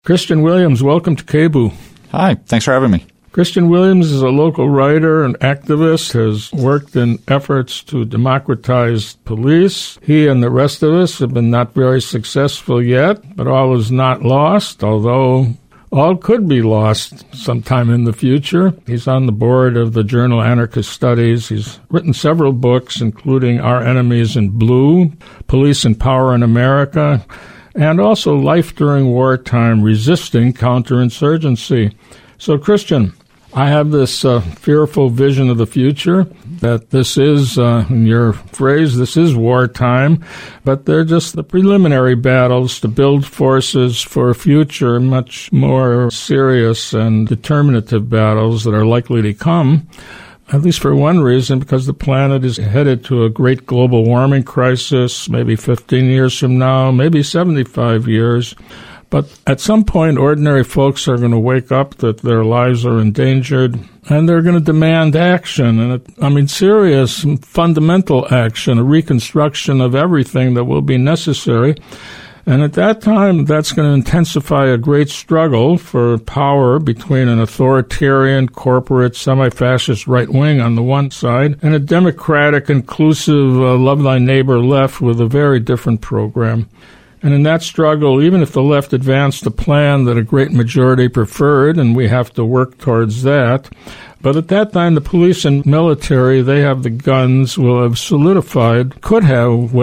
Christian Williams, welcome to KBOO. Hi, thanks for having me. Christian Williams is a local writer and activist, has worked in efforts to democratize police. He and the rest of us have been not very successful yet, but all is not lost, although all could be lost sometime in the future. He's on the board of the journal Anarchist Studies. He's written several books, including Our Enemies in Blue, Police and Power in America, and also Life During Wartime, Resisting Counterinsurgency. So, Christian, I have this fearful vision of the future, that this is, in your phrase, this is wartime, but they're just the preliminary battles to build forces for a future much more serious and determinative battles that are likely to come. At least for one reason, because the planet is headed to a great global warming crisis, maybe 15 years from now, maybe 75 years. But at some point, ordinary folks are going to wake up that their lives are endangered, and they're going to demand action, and serious, fundamental action, a reconstruction of everything that will be necessary. And at that time, that's going to intensify a great struggle for power between an authoritarian, corporate, semi-fascist right wing on the one side and a democratic, inclusive, love thy neighbor left with a very different program. And in that struggle, even if the left advanced a plan that a great majority preferred, and we have to work towards that, but at that time, the police and military, they have the guns, will have solidified, could have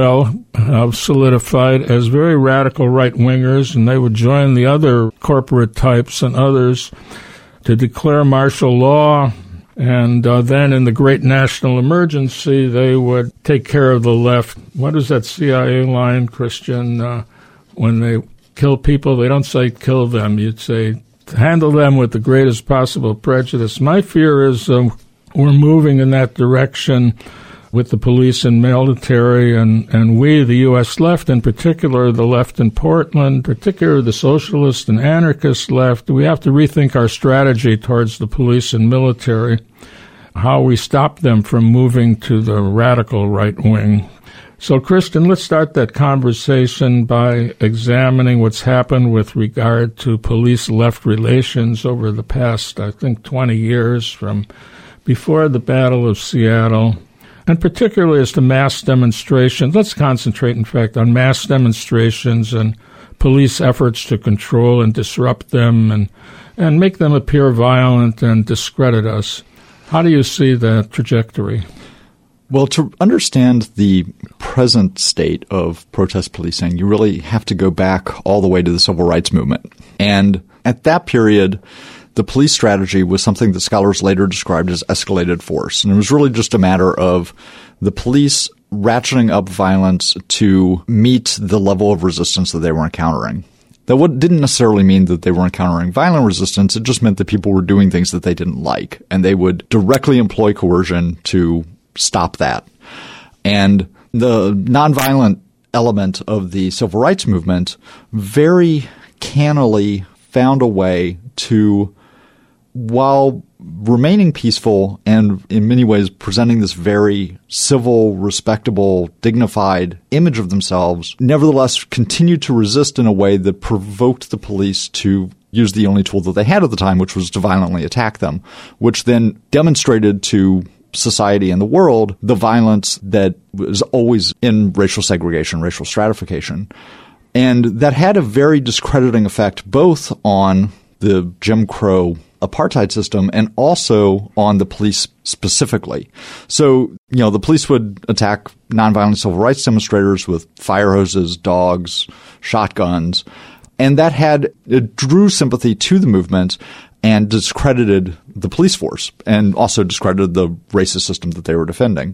solidified as very radical right-wingers, and they would join the other corporate types and others to declare martial law. And then in the great national emergency, they would take care of the left. What is that CIA line, Christian? When they kill people, they don't say kill them. You'd say handle them with the greatest possible prejudice. My fear is we're moving in that direction with the police and military, and we, the U.S. left, in particular the left in Portland, particularly the socialist and anarchist left. We have to rethink our strategy towards the police and military, how we stop them from moving to the radical right wing. So, Christian, let's start that conversation by examining what's happened with regard to police-left relations over the past, 20 years, from before the Battle of Seattle, and particularly as to mass demonstrations. Let's concentrate, in fact, on mass demonstrations and police efforts to control and disrupt them and make them appear violent and discredit us. How do you see that trajectory? Well, to understand the present state of protest policing, you really have to go back all the way to the Civil Rights Movement. And at that period, the police strategy was something that scholars later described as escalated force. And it was really just a matter of the police ratcheting up violence to meet the level of resistance that they were encountering. That didn't necessarily mean that they were encountering violent resistance. It just meant that people were doing things that they didn't like, and they would directly employ coercion to stop that. And the nonviolent element of the Civil Rights Movement very cannily found a way to, while remaining peaceful and in many ways presenting this very civil, respectable, dignified image of themselves, nevertheless continued to resist in a way that provoked the police to use the only tool that they had at the time, which was to violently attack them, which then demonstrated to society and the world the violence that was always in racial segregation, racial stratification. And that had a very discrediting effect both on the Jim Crow apartheid system and also on the police specifically. So, the police would attack nonviolent civil rights demonstrators with fire hoses, dogs, shotguns, and it drew sympathy to the movement and discredited the police force and also discredited the racist system that they were defending.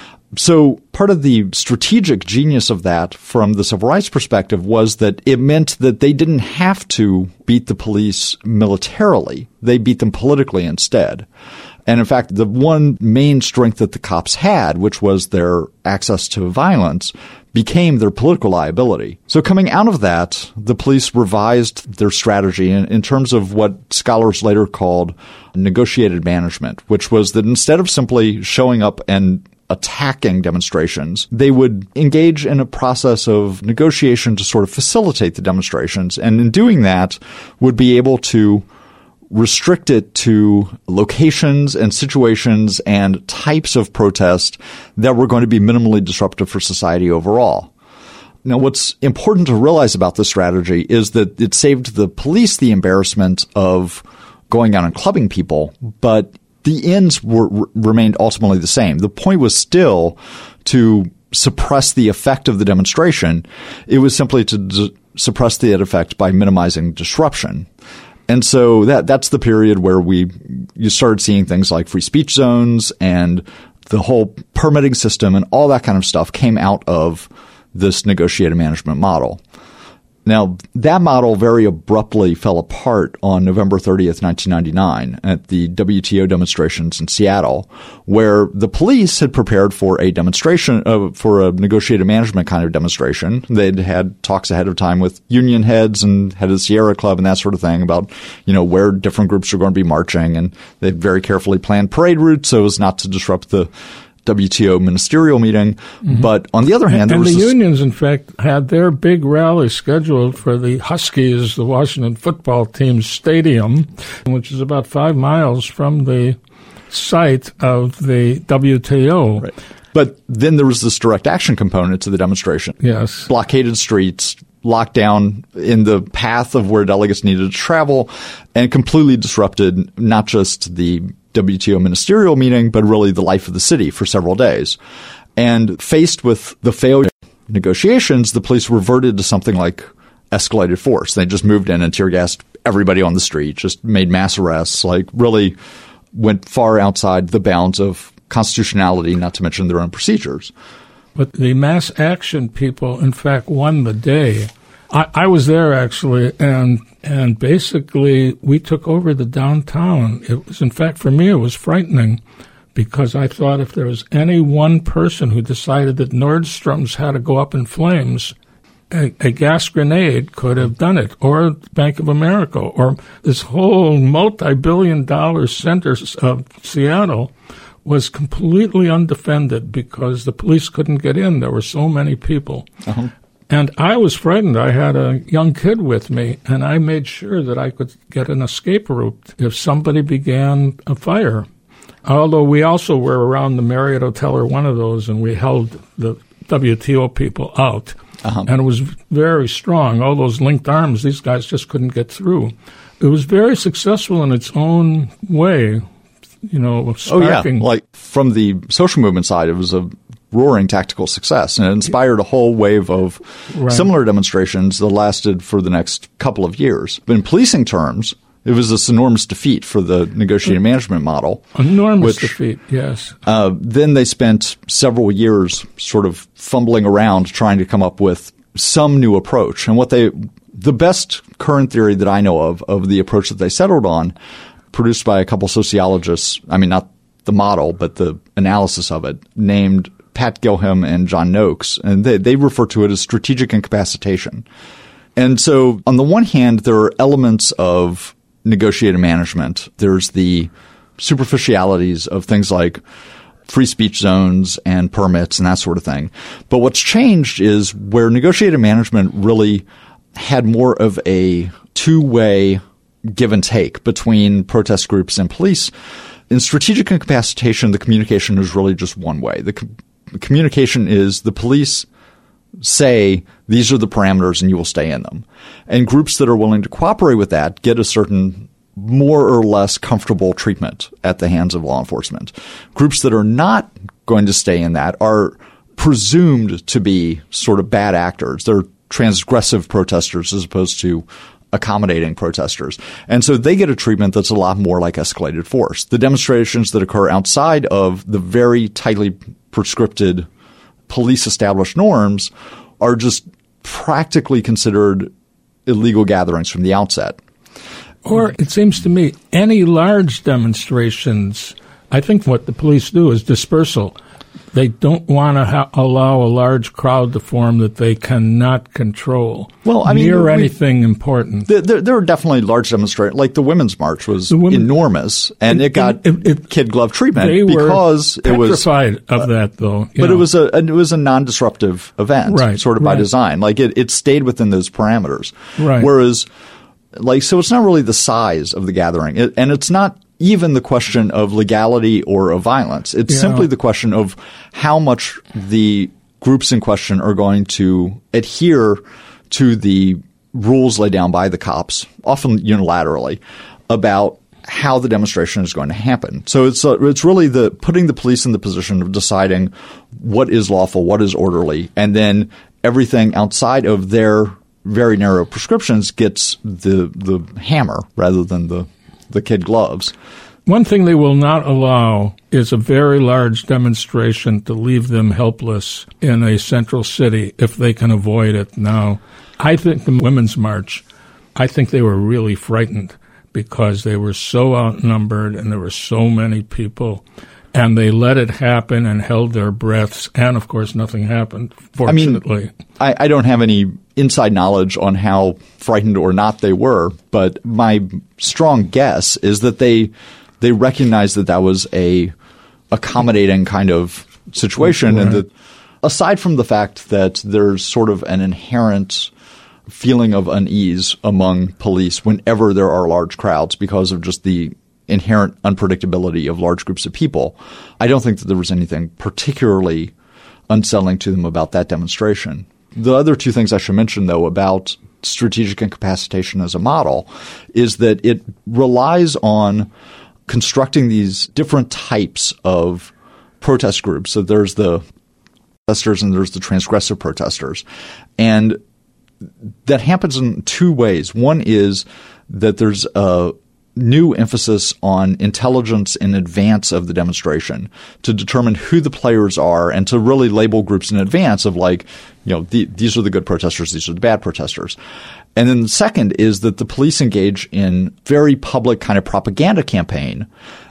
So part of the strategic genius of that from the civil rights perspective was that it meant that they didn't have to beat the police militarily. They beat them politically instead. And in fact, the one main strength that the cops had, which was their access to violence, became their political liability. So coming out of that, the police revised their strategy in terms of what scholars later called negotiated management, which was that instead of simply showing up and attacking demonstrations. They would engage in a process of negotiation to sort of facilitate the demonstrations, and in doing that would be able to restrict it to locations and situations and types of protest that were going to be minimally disruptive for society overall. Now, what's important to realize about this strategy is that it saved the police the embarrassment of going out and clubbing people, but the ends remained ultimately the same. The point was still to suppress the effect of the demonstration. It was simply to suppress the effect by minimizing disruption. And so that's the period where you started seeing things like free speech zones, and the whole permitting system and all that kind of stuff came out of this negotiated management model. Now, that model very abruptly fell apart on November 30th, 1999 at the WTO demonstrations in Seattle, where the police had prepared for a demonstration, for a negotiated management kind of demonstration. They'd had talks ahead of time with union heads and head of the Sierra Club and that sort of thing about, where different groups are going to be marching. And they very carefully planned parade routes so as not to disrupt the WTO ministerial meeting. Mm-hmm. But on the other hand, the unions, in fact, had their big rally scheduled for the Huskies, the Washington football team's stadium, which is about 5 miles from the site of the WTO. Right. But then there was this direct action component to the demonstration. Yes. Blockaded streets, locked down in the path of where delegates needed to travel, and completely disrupted not just the WTO ministerial meeting, but really the life of the city for several days. And faced with the failure of negotiations, the police reverted to something like escalated force. They just moved in and tear gassed everybody on the street, just made mass arrests, really went far outside the bounds of constitutionality, not to mention their own procedures. But the mass action people, in fact, won the day. I was there, actually, and basically we took over the downtown. It was, in fact, for me, it was frightening because I thought if there was any one person who decided that Nordstrom's had to go up in flames, a gas grenade could have done it, or Bank of America, or this whole multi-billion-dollar center of Seattle was completely undefended because the police couldn't get in. There were so many people. Uh-huh. And I was frightened. I had a young kid with me, and I made sure that I could get an escape route if somebody began a fire. Although we also were around the Marriott Hotel or one of those, and we held the WTO people out. Uh-huh. And it was very strong. All those linked arms, these guys just couldn't get through. It was very successful in its own way, sparking. Oh, yeah. From the social movement side, it was a roaring tactical success, and it inspired a whole wave of similar demonstrations that lasted for the next couple of years. But in policing terms, it was this enormous defeat for the negotiated management model. Enormous defeat, yes. Then they spent several years sort of fumbling around trying to come up with some new approach. And the best current theory that I know of the approach that they settled on, produced by a couple sociologists, not the model, but the analysis of it, named Pat Gilham and John Noakes, and they refer to it as strategic incapacitation. And so on the one hand, there are elements of negotiated management. There's the superficialities of things like free speech zones and permits and that sort of thing. But what's changed is where negotiated management really had more of a two-way give and take between protest groups and police. In strategic incapacitation, the communication is really just one way. The communication is the police say these are the parameters and you will stay in them. And groups that are willing to cooperate with that get a certain more or less comfortable treatment at the hands of law enforcement. Groups that are not going to stay in that are presumed to be sort of bad actors. They're transgressive protesters as opposed to accommodating protesters. And so they get a treatment that's a lot more like escalated force. The demonstrations that occur outside of the very tightly prescripted police-established norms are just practically considered illegal gatherings from the outset. Or, it seems to me, any large demonstrations, I think what the police do is dispersal. they don't want to allow a large crowd to form that they cannot control. Well, I mean, near anything important. There were definitely large demonstrations. Like the Women's March was enormous, and it got kid glove treatment because it was petrified of that, though. But it was a non-disruptive event, right, sort of by design. Like it stayed within those parameters. Right. Whereas, so it's not really the size of the gathering, and it's not even the question of legality or of violence. It's simply the question of how much the groups in question are going to adhere to the rules laid down by the cops, often unilaterally, about how the demonstration is going to happen. So it's really putting the police in the position of deciding what is lawful, what is orderly, and then everything outside of their very narrow prescriptions gets the hammer rather than the kid gloves. One thing they will not allow is a very large demonstration to leave them helpless in a central city if they can avoid it. Now, I think the Women's March, I think they were really frightened because they were so outnumbered and there were so many people. And they let it happen and held their breaths. And, of course, nothing happened, fortunately. I mean, I don't have any inside knowledge on how frightened or not they were, but my strong guess is that they recognized that was a accommodating kind of situation. Right. And that aside from the fact that there's sort of an inherent feeling of unease among police whenever there are large crowds because of just the inherent unpredictability of large groups of people, I don't think that there was anything particularly unsettling to them about that demonstration. The other two things I should mention, though, about strategic incapacitation as a model is that it relies on constructing these different types of protest groups. So there's the protesters and there's the transgressive protesters. And that happens in two ways. One is that there's a new emphasis on intelligence in advance of the demonstration to determine who the players are and to really label groups in advance of these are the good protesters, these are the bad protesters. And then the second is that the police engage in very public kind of propaganda campaign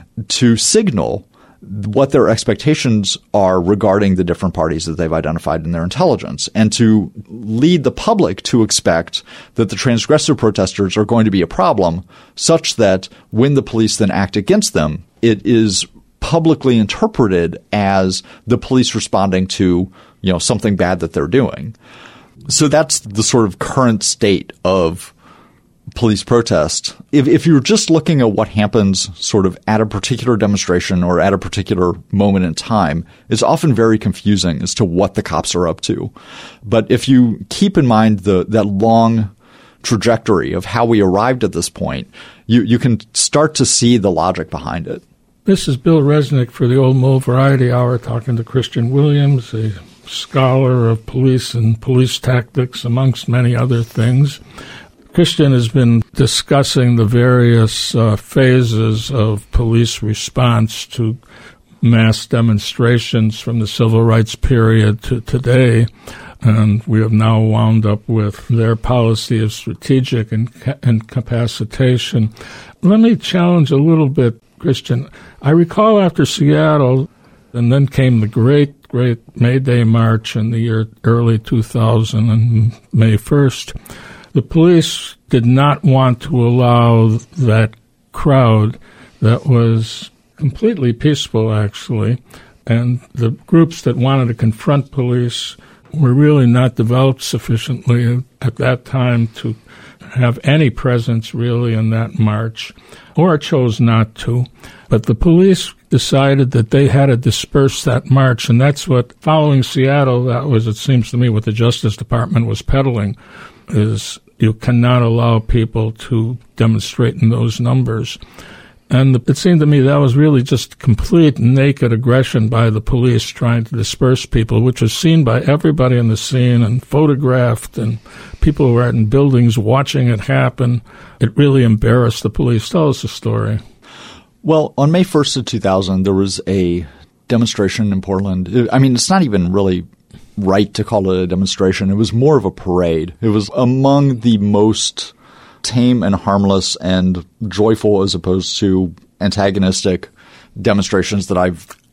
to signal what their expectations are regarding the different parties that they've identified in their intelligence, and to lead the public to expect that the transgressive protesters are going to be a problem, such that when the police then act against them, it is publicly interpreted as the police responding to, something bad that they're doing. So that's the sort of current state of police protest. If you're just looking at what happens sort of at a particular demonstration or at a particular moment in time, it's often very confusing as to what the cops are up to. But if you keep in mind that long trajectory of how we arrived at this point, you can start to see the logic behind it. This is Bill Resnick for the Old Mole Variety Hour, talking to Christian Williams, a scholar of police and police tactics, amongst many other things. Christian has been discussing the various phases of police response to mass demonstrations from the civil rights period to today, and we have now wound up with their policy of strategic incapacitation. Let me challenge a little bit, Christian. I recall after Seattle, and then came the great May Day March in the year early 2000 and May 1st, the police did not want to allow that crowd that was completely peaceful, actually, and the groups that wanted to confront police were really not developed sufficiently at that time to have any presence really in that march, or chose not to. But the police decided that they had to disperse that march, and that's what, following Seattle, that was, it seems to me, what the Justice Department was peddling, is you cannot allow people to demonstrate in those numbers. And it seemed to me that was really just complete naked aggression by the police trying to disperse people, which was seen by everybody in the scene and photographed, and people who were in buildings watching it happen. It really embarrassed the police. Tell us the story. Well, on May 1st of 2000, there was a demonstration in Portland. I mean, it's not even really right to call it a demonstration. It was more of a parade. It was among the most tame and harmless and joyful, as opposed to antagonistic, demonstrations that I've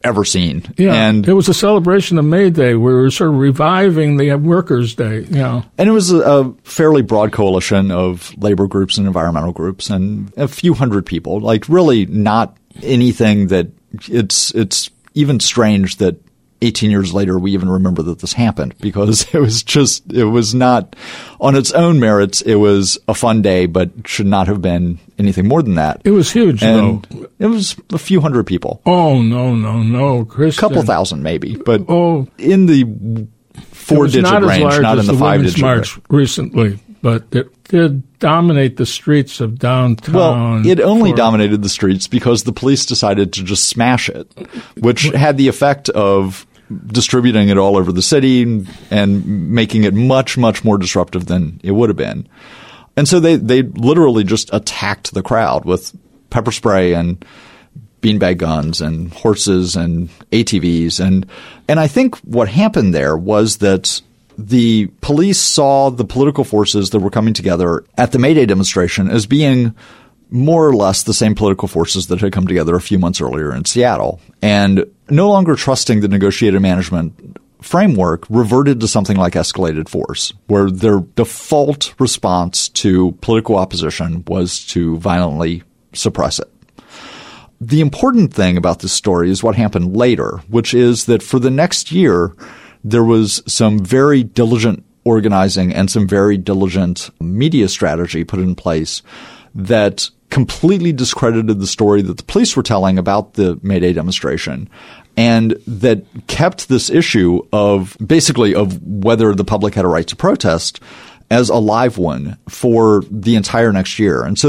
ever seen. Yeah, and it was a celebration of May Day. We were sort of reviving the Workers' Day. And it was a fairly broad coalition of labor groups and environmental groups and a few hundred people, like really not anything that it's even strange that 18 years later we even remember that this happened, because it was not on its own merits. It was a fun day, but should not have been anything more than that. It was huge, and though. It was a few hundred people. Oh, no, Christian. A couple thousand maybe, but in the 4-digit range, not in the 5-digit March range. Recently, but it did dominate the streets of downtown. Well, it only dominated the streets because the police decided to just smash it, which had the effect of distributing it all over the city and making it much, much more disruptive than it would have been. And so they literally just attacked the crowd with pepper spray and beanbag guns and horses and ATVs. And I think what happened there was that the police saw the political forces that were coming together at the May Day demonstration as being more or less the same political forces that had come together a few months earlier in Seattle. And no longer trusting the negotiated management framework, reverted to something like escalated force, where their default response to political opposition was to violently suppress it. The important thing about this story is what happened later, which is that for the next year, there was some very diligent organizing and some very diligent media strategy put in place that completely discredited the story that the police were telling about the May Day demonstration, and that kept this issue of basically of whether the public had a right to protest as a live one for the entire next year. And so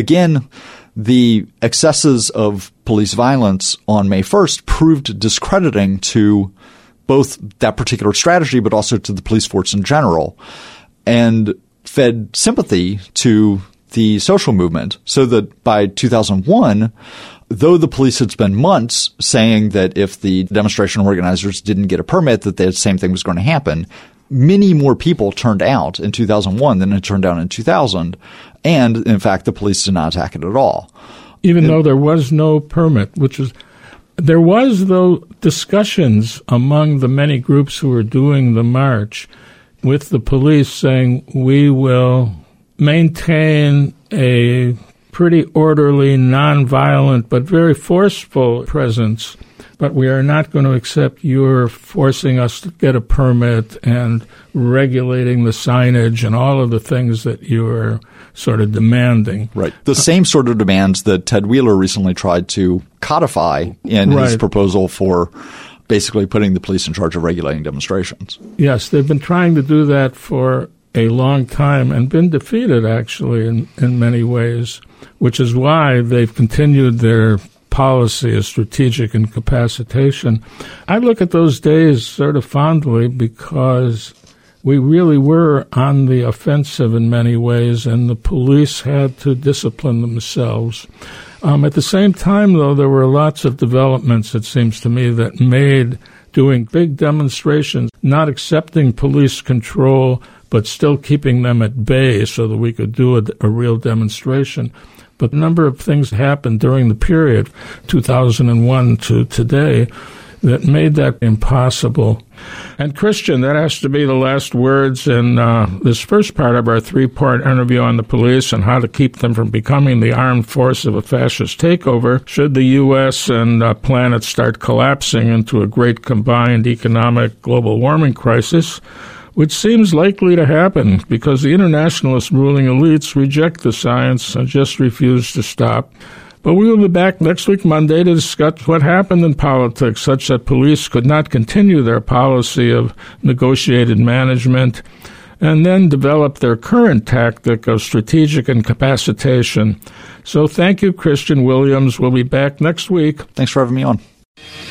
the excesses of police violence on May 1st proved discrediting to both that particular strategy, but also to the police force in general, and fed sympathy to the social movement, so that by 2001, though the police had spent months saying that if the demonstration organizers didn't get a permit, that the same thing was going to happen, many more people turned out in 2001 than had turned out in 2000. And, in fact, the police did not attack it at all. Even though there was no permit, there was, though, discussions among the many groups who were doing the march with the police saying, we will maintain a pretty orderly, nonviolent, but very forceful presence, but we are not going to accept your forcing us to get a permit and regulating the signage and all of the things that you are sort of demanding. Right. The same sort of demands that Ted Wheeler recently tried to codify in his proposal for basically putting the police in charge of regulating demonstrations. Yes, they've been trying to do that for a long time and been defeated, actually, in many ways, which is why they've continued their policy of strategic incapacitation. I look at those days sort of fondly because we really were on the offensive in many ways, and the police had to discipline themselves. At the same time, though, there were lots of developments, it seems to me, that made doing big demonstrations, not accepting police control, but still keeping them at bay so that we could do a real demonstration. But a number of things happened during the period, 2001 to today, that made that impossible. And Christian, that has to be the last words in this first part of our 3-part interview on the police and how to keep them from becoming the armed force of a fascist takeover should the U.S. and planet start collapsing into a great combined economic global warming crisis, which seems likely to happen because the internationalist ruling elites reject the science and just refuse to stop. But we will be back next week, Monday, to discuss what happened in politics such that police could not continue their policy of negotiated management and then develop their current tactic of strategic incapacitation. So thank you, Christian Williams. We'll be back next week. Thanks for having me on.